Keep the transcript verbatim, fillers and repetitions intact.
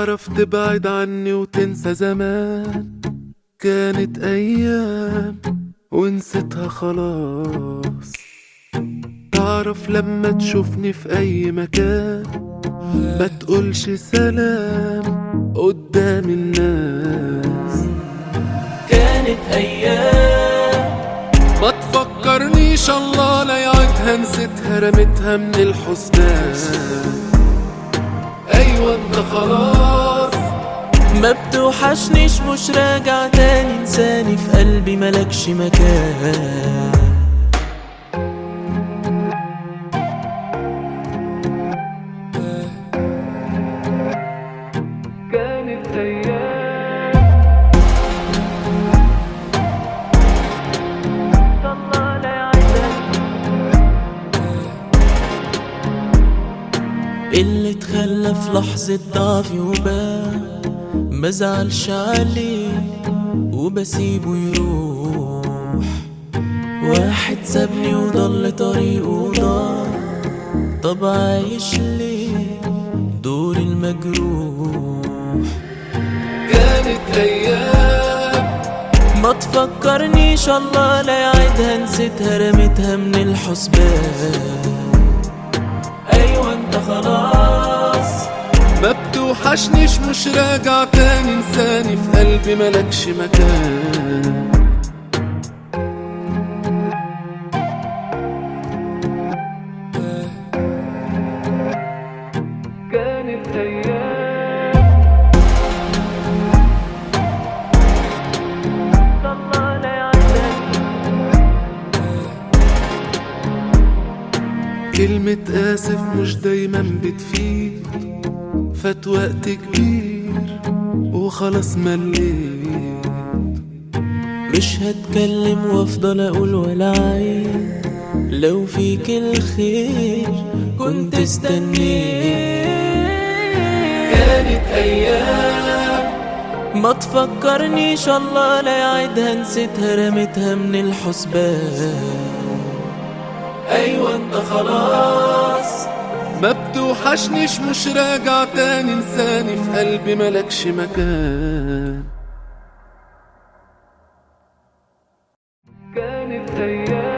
تعرف تبعد عني وتنسى زمان، كانت أيام ونسيتها خلاص. تعرف لما تشوفني في أي مكان ما تقولش سلام قدام الناس. كانت أيام ما تفكرنيش الله لا يعدها، نسيتها رميتها من الحسبان. أيوة انت خلاص ما بتوحشنيش، مش راجع تاني، انساني في قلبي ملكش مكان. كانت أيام الله لا يعدها، اللي تخلى في لحظة ضعفي وبان مزعلش عليه وبسيبه يروح. واحد سابني وضل طريقه وضاع، طب عايش ليه دور المجروح. كانت أيام ما تفكرنيش الله لا يعدها، نسيتها رميتها من الحسبان. أيوة انت خلاص ما بتوحشنيش، مش راجع تاني، انساني في قلبي ملكش مكان. كانت أيام الله لا يعدها، كلمة آسف مش دايما بتفيد، فات وقت كبير وخلاص مليت. مش هتكلم وافضل اقول ولا عيب، لو فيك الخير كنت استنيت. كانت أيام ما تفكرنيش الله لا يعدها، نسيتها رميتها من الحسبان. أيوة انت خلاص ما بتوحشنيش، مش راجع تاني، انساني في قلبي ملكش مكان. كانت أيام